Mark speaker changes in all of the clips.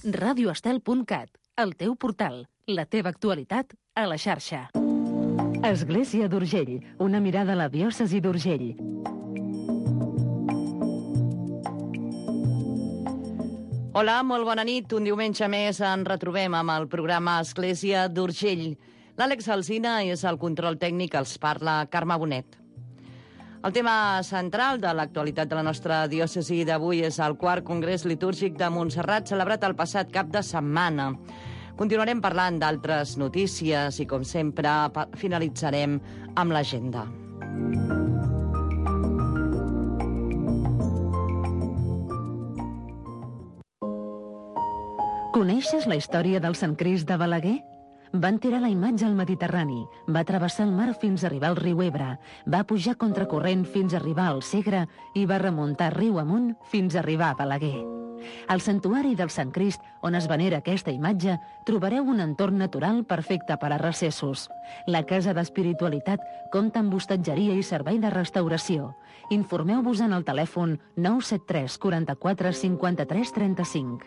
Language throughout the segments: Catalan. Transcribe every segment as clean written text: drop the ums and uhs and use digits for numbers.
Speaker 1: radioestel.cat, el teu portal, la teva actualitat a la xarxa. Església d'Urgell, una mirada a la diòcesi d'Urgell.
Speaker 2: Hola, molt bona nit. Un diumenge més ens retrobem amb el programa Església d'Urgell. L'Àlex Alsina és el control tècnic, els parla Carme Bonet. El tema central de l'actualitat de la nostra diòcesi d'avui és el 4 Congrés Litúrgic de Montserrat, celebrat el passat cap de setmana. Continuarem parlant d'altres notícies i, com sempre, finalitzarem amb l'agenda.
Speaker 1: Coneixes la història del Sant Crist de Balaguer? Van tirar la imatge al Mediterrani, va travessar el mar fins a arribar al riu Ebre, va pujar contracorrent fins a arribar al Segre i va remuntar riu amunt fins a arribar a Balaguer. Al santuari del Sant Crist, on es venera aquesta imatge, trobareu un entorn natural perfecte per a recessos. La Casa d'Espiritualitat compta amb hostatgeria i servei de restauració. Informeu-vos en el telèfon 973 44 53 35.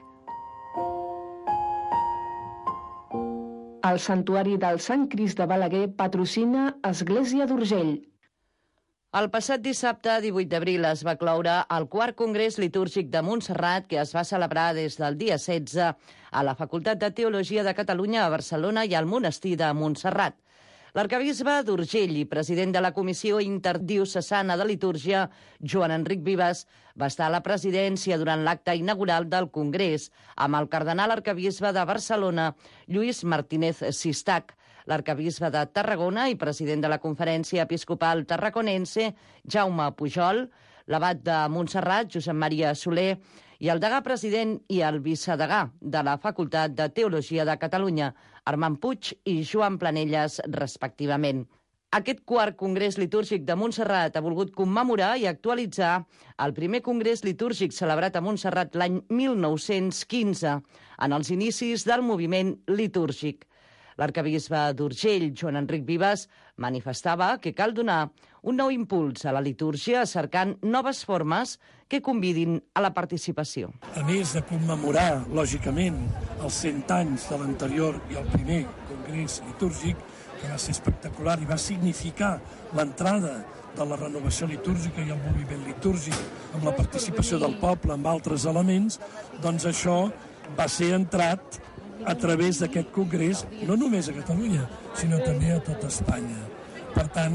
Speaker 3: El Santuari del Sant Crist de Balaguer patrocina Església d'Urgell.
Speaker 2: El passat dissabte, 18 d'abril, es va cloure el 4 Congrés Litúrgic de Montserrat, que es va celebrar des del dia 16 a la Facultat de Teologia de Catalunya a Barcelona i al Monestir de Montserrat. L'arquebisbe d'Urgell i president de la Comissió Interdiocesana de Litúrgia, Joan Enric Vives, va estar a la presidència durant l'acte inaugural del Congrés, amb el cardenal arquebisbe de Barcelona, Lluís Martínez Sistac, l'arquebisbe de Tarragona i president de la Conferència Episcopal Tarraconense, Jaume Pujol, l'abat de Montserrat, Josep Maria Soler, i el degà president i el vicedegà de la Facultat de Teologia de Catalunya, Armand Puig i Joan Planelles, respectivament. Aquest 4 Congrés Litúrgic de Montserrat ha volgut commemorar i actualitzar el primer Congrés Litúrgic celebrat a Montserrat l'any 1915, en els inicis del moviment litúrgic. L'arquebisbe d'Urgell, Joan Enric Vives, manifestava que cal donar un nou impuls a la litúrgia cercant noves formes que convidin a la participació.
Speaker 4: A més de commemorar, lògicament, els 100 anys de l'anterior i el primer Congrés Litúrgic, que va ser espectacular i va significar l'entrada de la renovació litúrgica i el moviment litúrgic amb la participació del poble, amb altres elements, doncs això va ser entrat a través d'aquest congrés, no només a Catalunya, sinó també a tota Espanya. Per tant,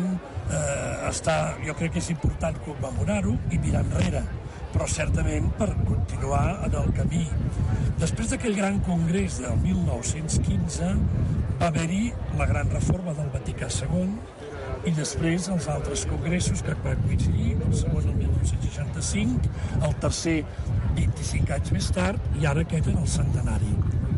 Speaker 4: jo crec que és important commemorar-ho i mirar enrere, però certament per continuar en el camí. Després d'aquell gran congrés del 1915 va haver-hi la gran reforma del Vaticà II i després els altres congressos que van coincidir, el segon el 1965, el tercer 25 anys més tard i ara aquest en el centenari.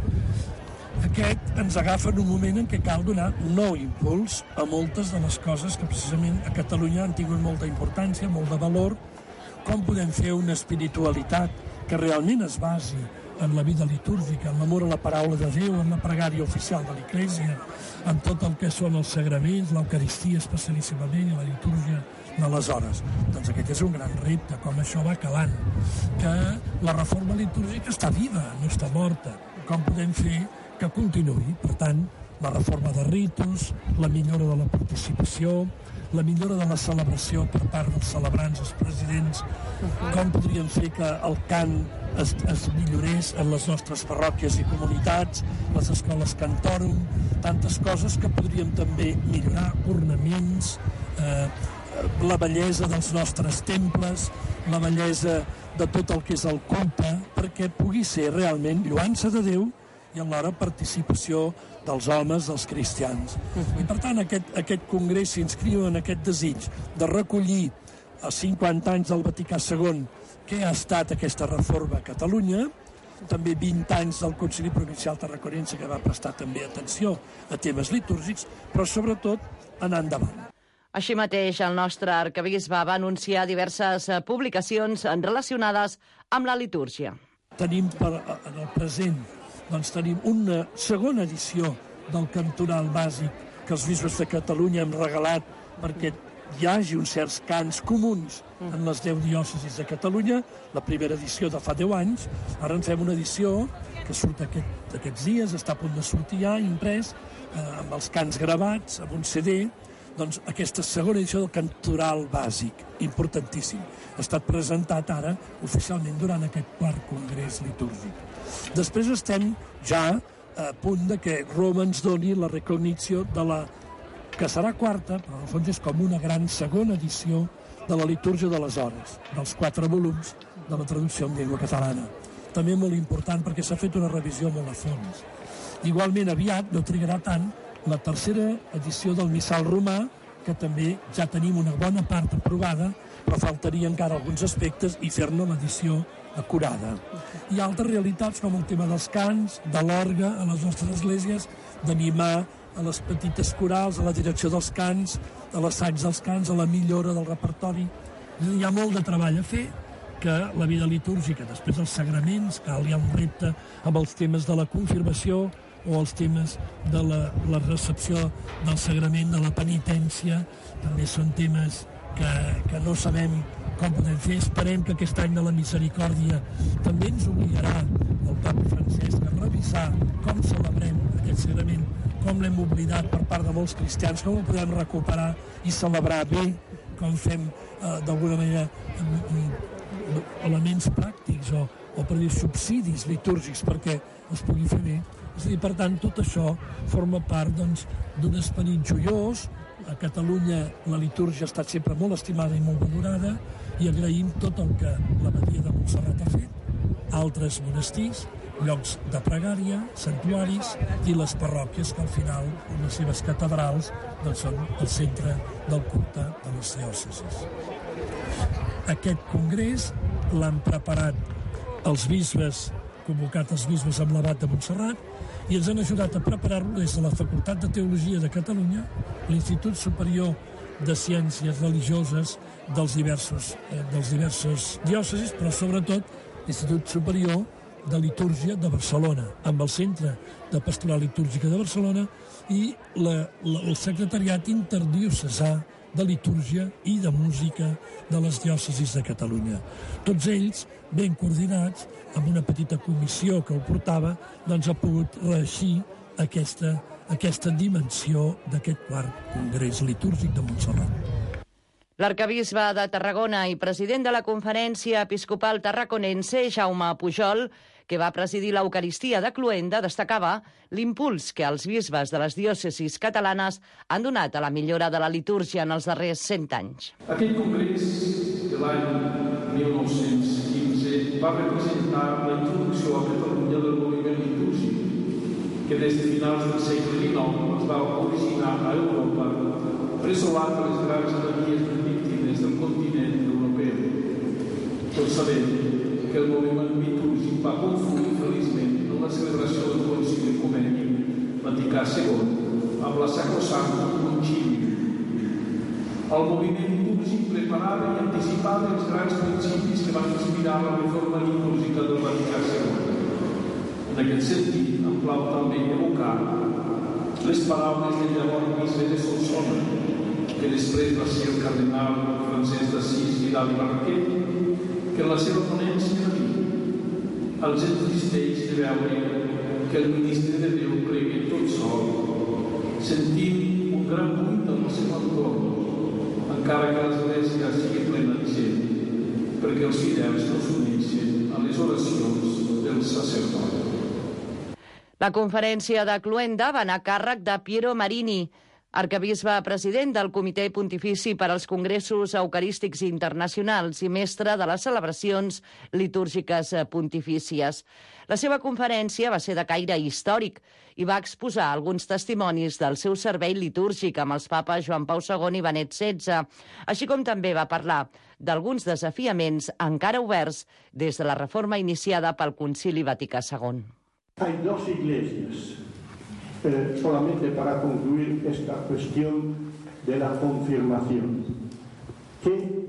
Speaker 4: Aquest ens agafa en un moment en què cal donar un nou impuls a moltes de les coses que precisament a Catalunya han tingut molta importància, molt de valor, com podem fer una espiritualitat que realment es basi en la vida litúrgica, en l'amor a la paraula de Déu, en la pregària oficial de l'Església, en tot el que són els sagraments, l'Eucaristia especialíssimament i la litúrgia de les hores. Doncs aquest és un gran repte, com això va calant, que la reforma litúrgica està viva, no està morta. Com podem fer que continuï? Per tant, la reforma de ritus, la millora de la participació, la millora de la celebració per part dels celebrants, els presidents, com podríem fer que el cant es millorés en les nostres parròquies i comunitats, les escoles cantòrum, tantes coses que podríem també millorar, ornaments, la bellesa dels nostres temples, la bellesa de tot el que és el culte, perquè pugui ser realment lloança de Déu i alhora participació dels homes, dels cristians. I per tant aquest congrés s'inscriu en aquest desig de recollir els 50 anys del Vaticà II, que ha estat aquesta reforma a Catalunya, també 20 anys del Concili Provincial Tarraconense, que va prestar també atenció a temes litúrgics, però sobretot anar endavant.
Speaker 2: Així mateix, el nostre arquebisbe va anunciar diverses publicacions relacionades amb la litúrgia.
Speaker 4: Tenim en el present tenim una segona edició del Cantoral Bàsic que els bisbes de Catalunya hem regalat perquè hi hagi uns certs cants comuns en les 10 diòcesis de Catalunya, la primera edició de fa 10 anys, ara en fem una edició que surt aquests dies, està a punt de sortir ja, imprès, amb els cants gravats, amb un CD, doncs aquesta segona edició del cantoral bàsic, importantíssim. Ha estat presentat ara oficialment durant aquest 4è congrés litúrgic. Després estem ja a punt de que Roma ens doni la recognició de la que serà 4ª, però en el fons és com una gran segona edició de la litúrgia de les hores, dels 4 volums de la traducció en llengua catalana. També molt important perquè s'ha fet una revisió molt a fons. Igualment aviat, no trigarà tant, la 3ª edició del Missal romà, que també ja tenim una bona part aprovada, però faltaria encara alguns aspectes i fer-ne l'edició acurada. Hi ha altres realitats com el tema dels cants, de l'orgue a les nostres esglésies, d'animar a les petites corals, a la direcció dels cants, a l'assaig dels cants, a la millora del repertori. Hi ha molt de treball a fer, que la vida litúrgica, després dels sagraments, hi ha un repte amb els temes de la confirmació o els temes de la recepció del sagrament, de la penitència, també són temes que no sabem com podem fer. Esperem que aquest any de la misericòrdia també ens obligarà el Papa Francesc a revisar com celebrem aquest sagrament, com l'hem oblidat per part de molts cristians, com ho podem recuperar i celebrar bé, com fem d'alguna manera elements pràctics o per dir subsidis litúrgics perquè es pugui fer bé. És a dir, per tant, tot això forma part d'un esperit joiós. A Catalunya la litúrgia ha estat sempre molt estimada i molt valorada i agraïm tot el que l'abadia de Montserrat ha fet, altres monestirs, llocs de pregària, santuaris i les parròquies que al final, amb les seves catedrals, són el centre del culte de les diòcesis. Aquest congrés l'han preparat els bisbes, convocat els bisbes amb l'abat de Montserrat, i ens han ajudat a preparar-lo des de la Facultat de Teologia de Catalunya, l'Institut Superior de Ciències Religioses dels diversos diòcesis, però sobretot l'Institut Superior de Litúrgia de Barcelona, amb el Centre de Pastoral Litúrgica de Barcelona i el Secretariat Interdiocesà de Litúrgia i de Música de les diòcesis de Catalunya. Tots ells, ben coordinats, amb una petita comissió que ho portava, ha pogut reeixir aquesta dimensió d'aquest 4è Congrés Litúrgic de Montserrat.
Speaker 2: L'arcabisbe de Tarragona i president de la Conferència Episcopal Tarraconense, Jaume Pujol, que va presidir l'Eucaristia de Cluenda, destacava l'impuls que els bisbes de les diòcesis catalanes han donat a la millora de la litúrgia en els darrers 100 anys.
Speaker 5: Aquest congrés de l'any 1915 va representar la introducció a Catalunya del moviment litúrgic, que des de finals del segle XIX es va originar a Europa, resolant les grans abadies benedictines del continent europeu. Tots sabem que el moviment litúrgic va confluir feliçment en la celebració del Concili Ecumènic Vaticà II amb la Sacrosanta Concili. El moviment litúrgic preparava i anticipava els grans principis que van inspirar la reforma litúrgica del Vaticà II. En aquest sentit, em plau també evocar les paraules del llavors bisbe de Solsona, que després va ser el cardenal Francesc d'Assís Vidal i Barraquer, que en la seva ponència va dir: els entristeix de veure que el ministre de Déu pregui tot sol, sentint un gran buit en el seu entorn, encara que l'església sigui plena de gent, perquè els fidels no s'uneixen a les oracions del sacerdot.
Speaker 2: La conferència de Cluenda va anar a càrrec de Piero Marini, arcabisbe president del Comitè Pontifici per als Congressos Eucarístics Internacionals i mestre de les celebracions litúrgiques pontifícies. La seva conferència va ser de caire històric i va exposar alguns testimonis del seu servei litúrgic amb els papes Joan Pau II i Benet XVI, així com també va parlar d'alguns desafiaments encara oberts des de la reforma iniciada pel Concili Vaticà II.
Speaker 6: Hay dos iglesias. Solamente para concluir esta cuestión de la confirmación, que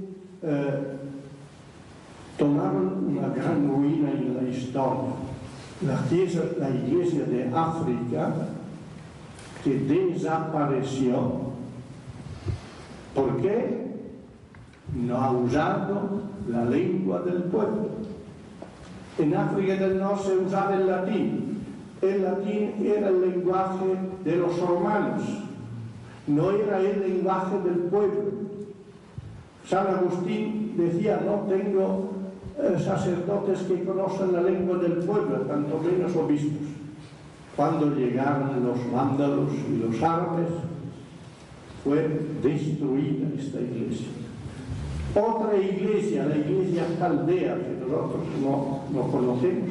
Speaker 6: tomaron una gran ruina en la historia. La iglesia de África, que desapareció ¿Por qué no ha usado la lengua del pueblo? En África del Norte se usaba el latín. El latín era el lenguaje de los romanos, no era el lenguaje del pueblo. San Agustín decía, no tengo sacerdotes que conozcan la lengua del pueblo, tanto menos obispos. Cuando llegaron los vándalos y los árabes, fue destruida esta iglesia. Otra iglesia, la iglesia caldea, que nosotros no conocemos,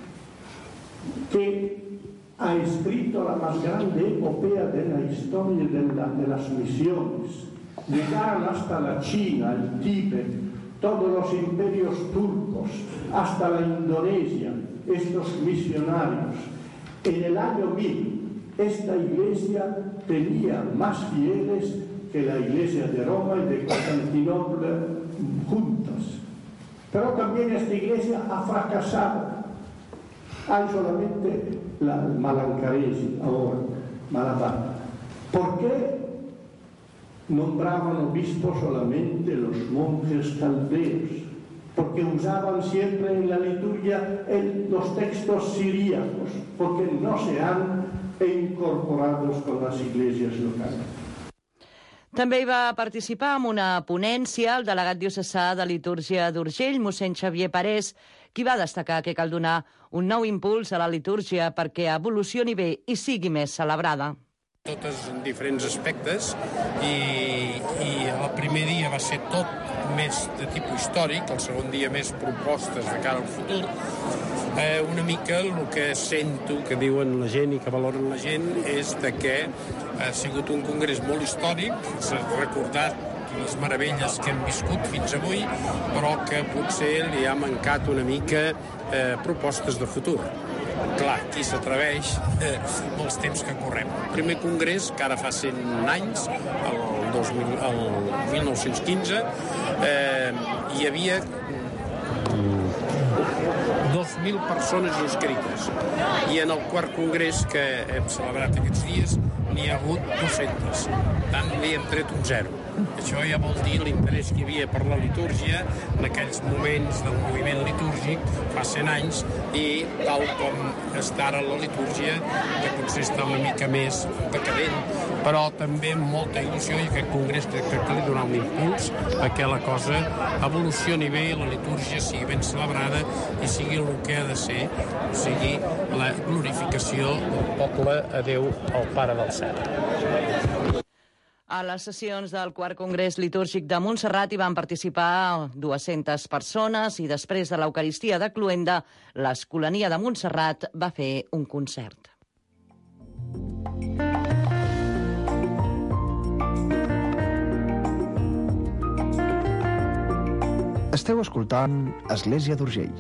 Speaker 6: que ha escrito la más grande epopea de la historia de las misiones. Llegaron hasta la China, el Tíbet, todos los imperios turcos, hasta la Indonesia, estos misionarios. En el año 1000, esta iglesia tenía más fieles que la iglesia de Roma y de Constantinopla juntas. Pero también esta iglesia ha fracasado. Hay solamente la Malancaresi ahora, Malabar. ¿Por qué nombraban obispos solamente los monjes caldeos? Porque usaban siempre en la liturgia los textos siríacos, porque no se han incorporado con las iglesias locales.
Speaker 2: També hi va participar en una ponència el delegat diocesà de litúrgia d'Urgell, mossèn Xavier Parés, qui va destacar que cal donar un nou impuls a la litúrgia perquè evolucioni bé i sigui més celebrada.
Speaker 7: Totes en diferents aspectes i el primer dia va ser tot més de tipus històric, el segon dia més propostes de cara al futur. Una mica el que sento que diuen la gent i que valoren la gent és que ha sigut un congrés molt històric, s'ha recordat les meravelles que hem viscut fins avui, però que potser li ha mancat una mica propostes de futur. Clar, qui s'atreveix molts temps que correm. El primer congrés, que ara fa 100 anys, el 1915, hi havia 2.000 persones inscrites. I en el quart congrés que hem celebrat aquests dies n'hi ha hagut 200. Tant li hem tret un 0. Això ja vol dir l'interès que hi havia per la litúrgia en aquells moments del moviment litúrgic fa 100 anys i tal com està ara la litúrgia, que potser està una mica més decadent, però també amb molta il·lusió i aquest congrés crec que li donar un impuls a que la cosa evolucioni bé, la litúrgia sigui ben celebrada i sigui el que ha de ser, o sigui la glorificació del poble a Déu, el Pare del Cel.
Speaker 2: A les sessions del quart congrés litúrgic de Montserrat hi van participar 200 persones i després de l'Eucaristia de Cluenda, l'Escolania de Montserrat va fer un concert.
Speaker 8: Esteu escoltant Església d'Urgell.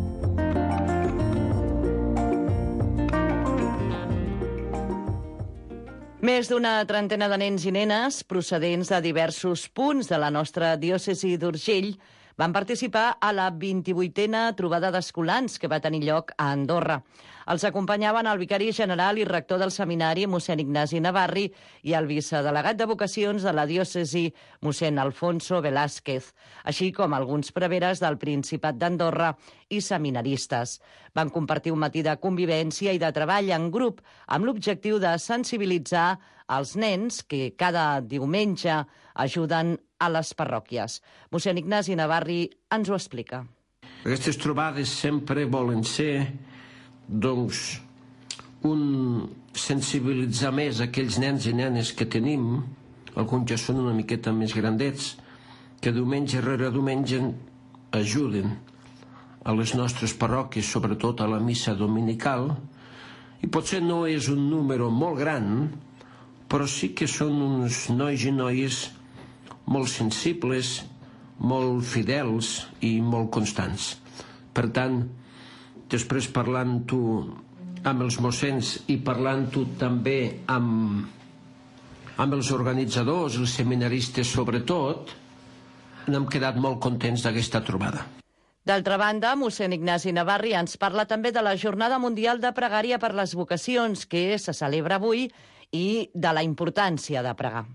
Speaker 2: Més d'una trentena de nens i nenes procedents de diversos punts de la nostra diòcesi d'Urgell van participar a la 28a trobada d'escolans que va tenir lloc a Andorra. Els acompanyaven el vicari general i rector del seminari, mossèn Ignasi Navarri, i el vicedelegat de vocacions de la diòcesi, mossèn Alfonso Velázquez, així com alguns preveres del Principat d'Andorra i seminaristes. Van compartir un matí de convivència i de treball en grup amb l'objectiu de sensibilitzar els nens que cada diumenge ajuden a les parròquies. Mossèn Ignasi Navarri ens ho explica.
Speaker 9: Aquestes trobades sempre volen ser doncs, sensibilitzar més aquells nens i nenes que tenim, alguns ja són una miqueta més grandets, que diumenge rere diumenge ajuden a les nostres parròquies, sobretot a la missa dominical, i potser no és un número molt gran, però sí que són uns nois i noies molt sensibles, molt fidels i molt constants. Per tant, després parlant-ho amb els mossens i parlant-ho també amb els organitzadors, els seminaristes sobretot, n'hem quedat molt contents d'aquesta trobada.
Speaker 2: D'altra banda, mossèn Ignasi Navarri ens parla també de la Jornada Mundial de Pregària per les Vocacions, que se celebra avui, i de la importància de pregar.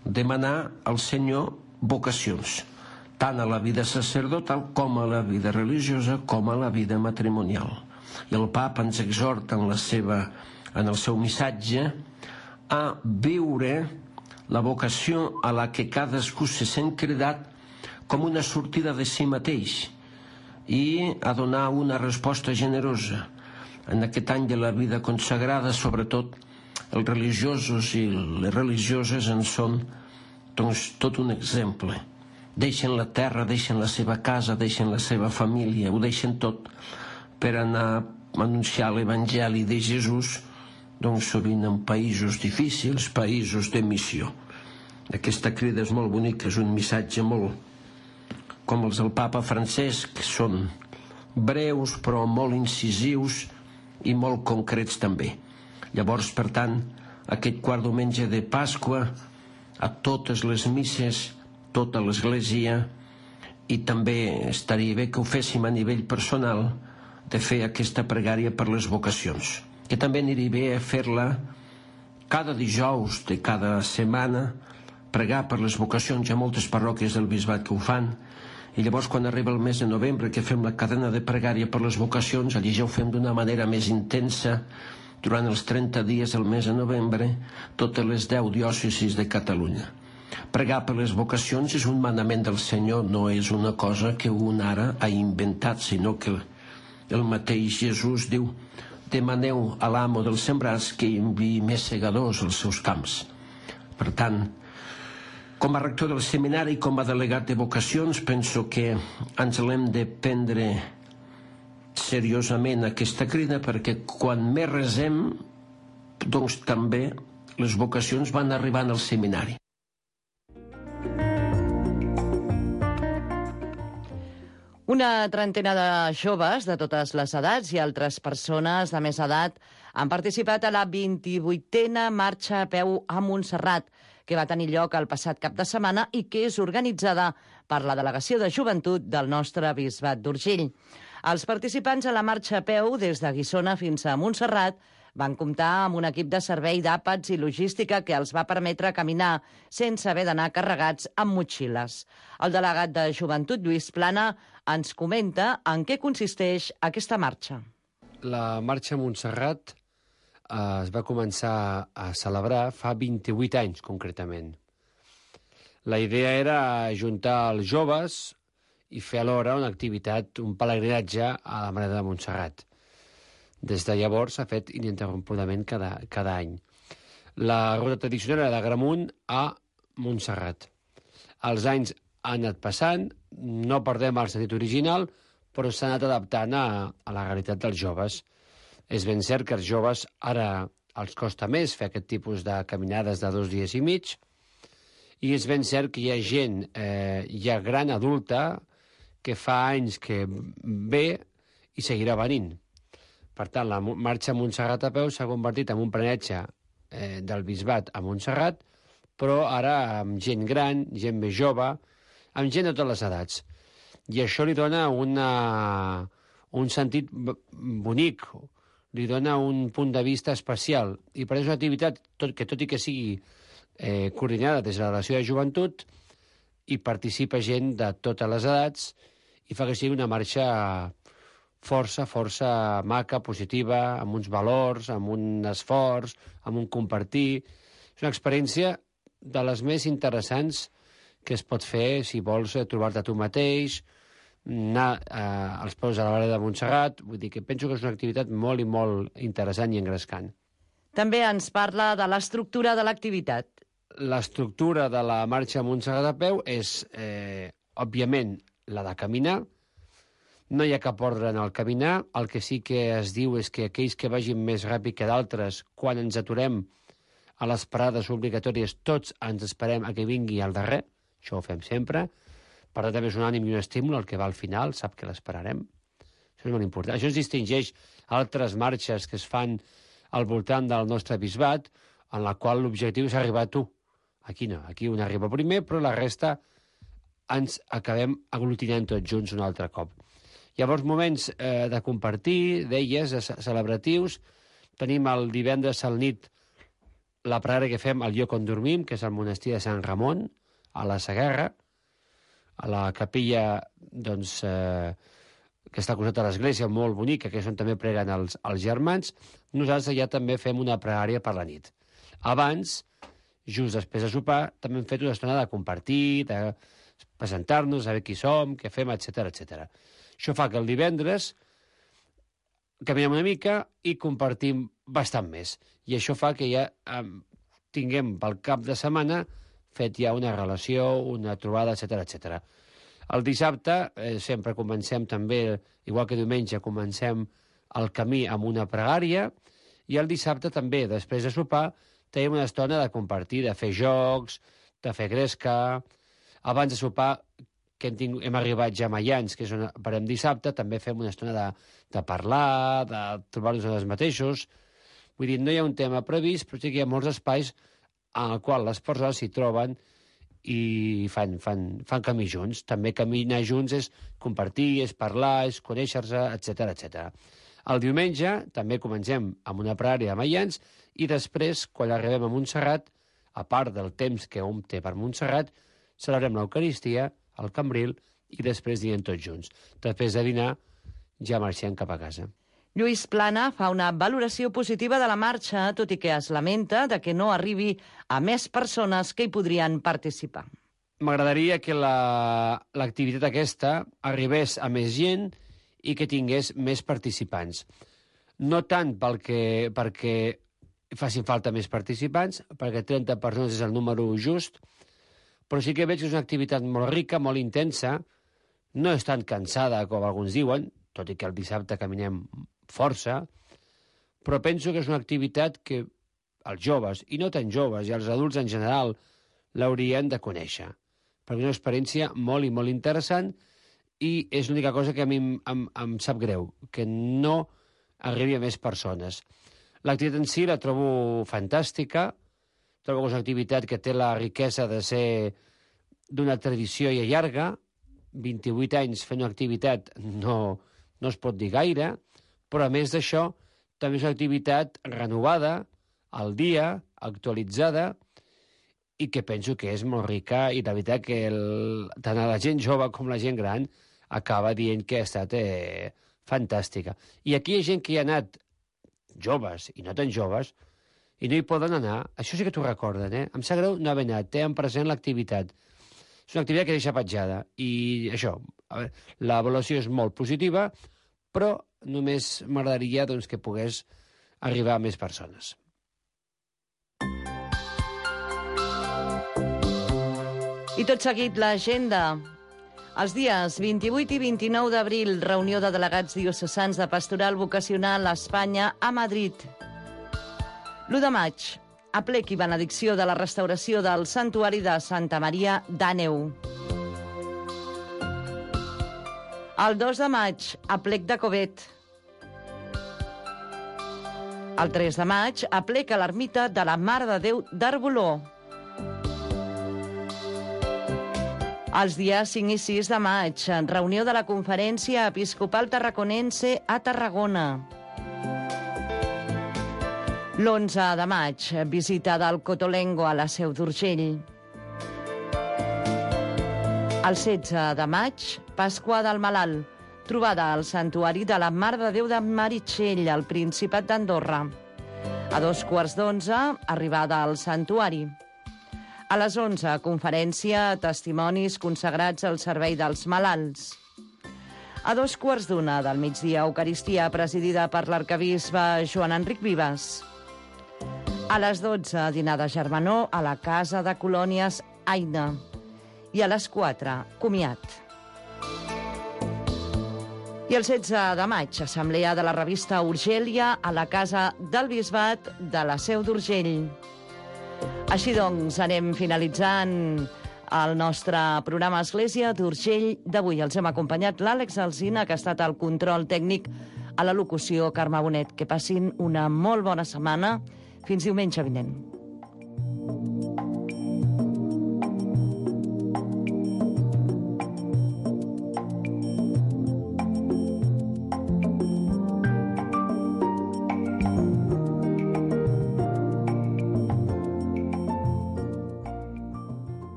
Speaker 9: demanar al Senyor vocacions, tant a la vida sacerdotal com a la vida religiosa com a la vida matrimonial. I el papa ens exhorta en el seu missatge a viure la vocació a la que cadascú se sent cridat com una sortida de si mateix i a donar una resposta generosa. En aquest any de la vida consagrada, sobretot, els religiosos i les religioses en són tot un exemple. Deixen la terra, deixen la seva casa, deixen la seva família, ho deixen tot per anar a anunciar l'Evangeli de Jesús, sovint en països difícils, països de missió. Aquesta crida és molt bonica, és un missatge molt com els del papa Francesc, que són breus però molt incisius i molt concrets també. Llavors, per tant, aquest quart diumenge de Pasqua, a totes les misses, tota l'Església, i també estaria bé que ho féssim a nivell personal, de fer aquesta pregària per les vocacions. Que també aniria bé fer-la cada dijous de cada setmana, pregar per les vocacions. Hi ha moltes parròquies del bisbat que ho fan, i llavors quan arriba el mes de novembre, que fem la cadena de pregària per les vocacions, allí ja ho fem d'una manera més intensa, durant els 30 dies del mes de novembre, totes les 10 diòcesis de Catalunya. Pregar per les vocacions és un manament del Senyor, no és una cosa que un ara ha inventat, sinó que el mateix Jesús diu: demaneu a l'amo dels sembrats que enviï més segadors als seus camps. Per tant, com a rector del seminari i com a delegat de vocacions, penso que ens l'hem de prendre seriosament aquesta crida, perquè quan més resem, doncs també les vocacions van arribant al seminari.
Speaker 2: Una trentena de joves de totes les edats i altres persones de més edat han participat a la 28a Marxa a Peu a Montserrat, que va tenir lloc el passat cap de setmana i que és organitzada per la Delegació de Joventut del nostre Bisbat d'Urgell. Els participants a la marxa a peu des de Guissona fins a Montserrat van comptar amb un equip de servei d'àpats i logística que els va permetre caminar sense haver d'anar carregats amb motxilles. El delegat de Joventut, Lluís Plana, ens comenta en què consisteix aquesta marxa.
Speaker 10: La marxa a Montserrat es va començar a celebrar fa 28 anys, concretament. La idea era ajuntar els joves i fer alhora una activitat, un pelegrinatge a la Mare de Montserrat. Des de llavors s'ha fet ininterrompudament cada any. La ruta tradicional era d'Agramunt a Montserrat. Els anys han anat passant, no perdem el sentit original, però s'ha anat adaptant a la realitat dels joves. És ben cert que els joves ara els costa més fer aquest tipus de caminades de 2 dies i mig, i és ben cert que hi ha gent ja gran, adulta, que fa anys que ve i seguirà venint. Per tant, la marxa a Montserrat a peu s'ha convertit en un planetge del bisbat a Montserrat, però ara amb gent gran, gent més jove, amb gent de totes les edats. I això li dona un sentit bonic, li dona un punt de vista especial. I per això és una activitat que, tot i que sigui coordinada des de la Delegació de Joventut, hi participa gent de totes les edats i fa que sigui una marxa força maca, positiva, amb uns valors, amb un esforç, amb un compartir. És una experiència de les més interessants que es pot fer si vols trobar-te tu mateix, anar als peus de la Mare de Montserrat. Vull dir que penso que és una activitat molt i molt interessant i engrescant.
Speaker 2: També ens parla de l'estructura de l'activitat.
Speaker 10: L'estructura de la marxa a Montserrat a peu és, òbviament, la de caminar. No hi ha cap ordre en el caminar. El que sí que es diu és que aquells que vagin més ràpid que d'altres, quan ens aturem a les parades obligatòries, tots ens esperem a que vingui al darrer. Això ho fem sempre. Per tant, també és un ànim i un estímul el que va al final, sap que l'esperarem. Això és molt important. Això ens distingeix altres marxes que es fan al voltant del nostre bisbat, en la qual l'objectiu és arribar a tu. Aquí no, aquí un arriba primer, però la resta ens acabem aglutinant tots junts un altre cop. Llavors, moments de compartir, d'elles, celebratius. Tenim el divendres al nit la pregària que fem al lloc on dormim, que és el monestir de Sant Ramon, a la Segarra, a la capella, doncs, que està al costat de l'església, molt bonica, que és on també preguen els germans. Nosaltres ja també fem una pregària per la nit. Abans, just després de sopar, també hem fet una estona de compartir, de presentar-nos, saber qui som, què fem, etc etc. Això fa que el divendres caminem una mica i compartim bastant més. I això fa que ja tinguem pel cap de setmana fet ja una relació, una trobada, etc etc. El dissabte sempre comencem també, igual que diumenge, comencem el camí amb una pregària, i el dissabte també, després de sopar, tenim una estona de compartir, de fer jocs, de fer gresca. Abans de sopar, que hem arribat ja a Maians, que és on parem dissabte, també fem una estona de parlar, de trobar-nos en els mateixos. Vull dir, no hi ha un tema previst, però sí que hi ha molts espais en el qual les persones s'hi troben i fan camí junts. També caminar junts és compartir, és parlar, és conèixer-se, etc etc. El diumenge també comencem amb una pregària a Maians i després, quan arribem a Montserrat, a part del temps que hom té per Montserrat, celebrem l'Eucaristia, al Cambril, i després dinem tots junts. Després de dinar ja marxem cap a casa.
Speaker 2: Lluís Plana fa una valoració positiva de la marxa, tot i que es lamenta de que no arribi a més persones que hi podrien participar.
Speaker 10: M'agradaria que l'activitat aquesta arribés a més gent i que tingués més participants. No tant perquè facin falta més participants, perquè 30 persones és el número just, però sí que veig que és una activitat molt rica, molt intensa, no és tan cansada com alguns diuen, tot i que el dissabte caminem força, però penso que és una activitat que els joves, i no tan joves, i els adults en general, l'haurien de conèixer, perquè és una experiència molt i molt interessant, i és l'única cosa que a mi em sap greu, que no arribi a més persones. L'activitat en si la trobo fantàstica, trobo que és una activitat que té la riquesa de ser d'una tradició ja llarga. 28 anys fent una activitat no es pot dir gaire, però a més d'això també és una activitat renovada, al dia, actualitzada, i que penso que és molt rica, i la veritat que tant la gent jove com la gent gran acaba dient que ha estat fantàstica. I aquí hi ha gent que hi ha anat, joves i no tan joves, i no hi poden anar. Això sí que t'ho recorden, eh? Em sap greu no haver anat, té en present l'activitat. És una activitat que deixa petjada. I això, l'avaluació és molt positiva, però només m'agradaria doncs, que pogués arribar a més persones.
Speaker 2: I tot seguit l'agenda. Els dies 28 i 29 d'abril, reunió de delegats diocesans de Pastoral Vocacional a Espanya a Madrid. L'1 de maig, aplec i benedicció de la restauració del santuari de Santa Maria d'Àneu. El 2 de maig, aplec de Covet. El 3 de maig, aplec a l'ermita de la Mare de Déu d'Arboló. Els dies 5 i 6 de maig, reunió de la Conferència Episcopal Tarraconense a Tarragona. L'11 de maig, visita del Cotolengo a la Seu d'Urgell. El 16 de maig, Pasqua del Malalt, trobada al Santuari de la Mare de Déu de Meritxell, al Principat d'Andorra. A 11:15, arribada al Santuari. A les 11, conferència, testimonis consagrats al servei dels malalts. A 2:15 del migdia, Eucaristia presidida per l'arcabisbe Joan Enric Vives. A les 12, dinar de germanor a la Casa de Colònies Aina. I a les 4, comiat. I el 16 de maig, assemblea de la revista Urgèlia a la Casa del Bisbat de la Seu d'Urgell. Així doncs, anem finalitzant el nostre programa Església d'Urgell d'avui. Els hem acompanyat l'Àlex Alsina, que ha estat al control tècnic, a la locució Carme Bonet. Que passin una molt bona setmana. Fins diumenge vinent.